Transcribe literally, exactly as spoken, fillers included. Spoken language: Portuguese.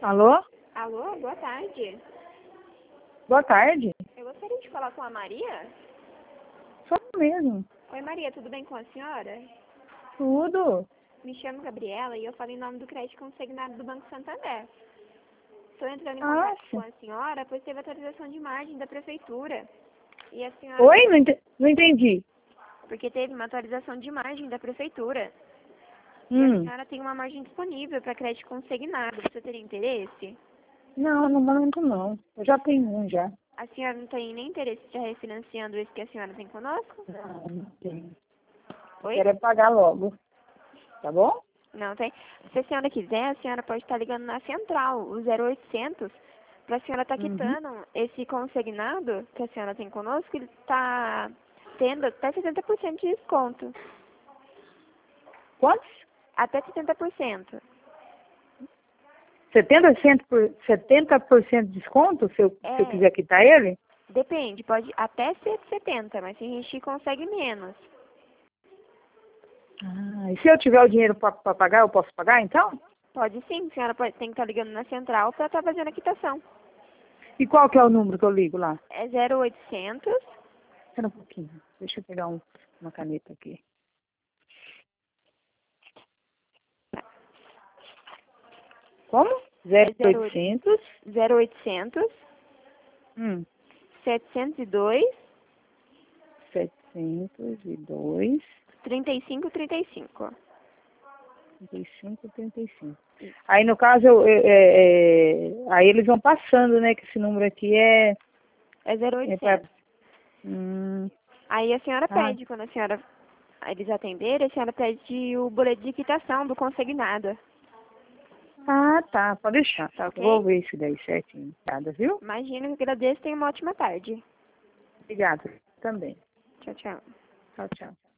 Alô? Alô, boa tarde. Boa tarde. Eu gostaria de falar com a Maria. Sou eu mesmo. Oi, Maria, tudo bem com a senhora? Tudo. Me chamo Gabriela e eu falo em nome do crédito consignado do Banco Santander. Estou entrando em Ah, contato com sim. a senhora, pois teve atualização de margem da prefeitura. E a senhora... Oi? Não, ente- não entendi. Porque teve uma atualização de margem da prefeitura. E a Hum. senhora tem uma margem disponível para crédito consignado. Você teria interesse? Não, no momento não. Eu já tenho um já. A senhora não tem nem interesse de estar refinanciando esse que a senhora tem conosco? Não, não tenho. Oi? Quero é pagar logo. Tá bom? Não tem. Se a senhora quiser, a senhora pode estar ligando na central, o zero oitocentos, para a senhora estar Uhum. quitando esse consignado que a senhora tem conosco, ele está tendo até setenta por cento de desconto. Quantos? Até setenta por cento. setenta por cento, por, setenta por cento de desconto se eu, se eu É, quiser quitar ele? depende, pode até ser setenta, mas tem gente que consegue menos. Ah, e se eu tiver o dinheiro para pagar, eu posso pagar então? Pode sim, a senhora pode, tem que estar ligando na central para estar fazendo a quitação. E qual que é o número que eu ligo lá? É zero oitocentos. Espera um pouquinho. Deixa eu pegar um, uma caneta aqui. Como? É zero oitocentos. zero oitocentos, Hum. setecentos e dois, setecentos e dois, trinta e cinco, trinta e cinco. trinta e cinco, trinta e cinco. Aí, no caso, eu, eu- é, é, aí eles vão passando, né? Que esse número aqui é... É zero é pra, oitocentos. hum, Aí a senhora ah, pede, quando a senhora eles atenderem, a senhora pede o boleto de quitação do consignado. ah, tá. Pode deixar. Tá Eu vou ok? ver isso daí certinho. Obrigada, viu? Imagina que agradeço e tenha uma ótima tarde. Obrigada. Também. Tchau, tchau. Tchau, tchau.